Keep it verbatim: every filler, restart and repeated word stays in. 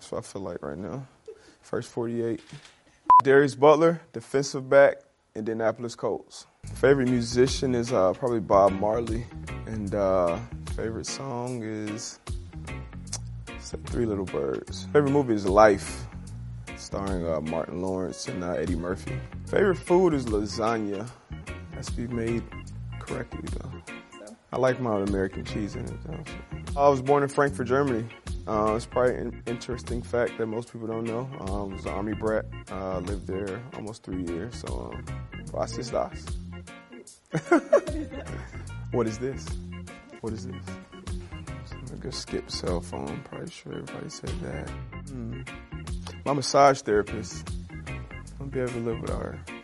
That's what I feel like right now. First forty-eight. Darius Butler, defensive back, Indianapolis Colts. Favorite musician is uh, probably Bob Marley. And uh, favorite song is Three Little Birds. Favorite movie is Life, starring uh, Martin Lawrence and uh, Eddie Murphy. Favorite food is lasagna. Has to be made correctly, though. I like my American cheese in it, though. I was born in Frankfurt, Germany. Uh, it's probably an interesting fact that most people don't know. Uh, I was an Army brat. Uh, lived there almost three years. So, um, was ist das? What is this? What is this? I'm gonna go skip cell phone. Probably sure everybody said that. Hmm. My massage therapist. I'll be able to live without her.